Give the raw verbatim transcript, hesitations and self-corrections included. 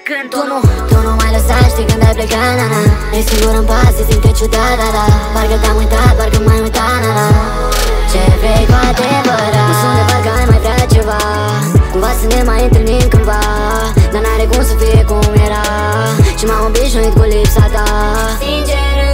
și când Tu nu, tu nu mai lăsa, știi când ai plecat, na, na. E singur în pas, se simte ciudat, da, da. Parcă te-am uitat, parcă m-ai uitat, na, na. Ce vrei cu adevărat? Nu sunt de parcă ai mai vrea ceva, cumva să ne mai întâlnim cândva, dar n-are cum să fie cum era și m-am obișnuit cu lipsa ta. Sincer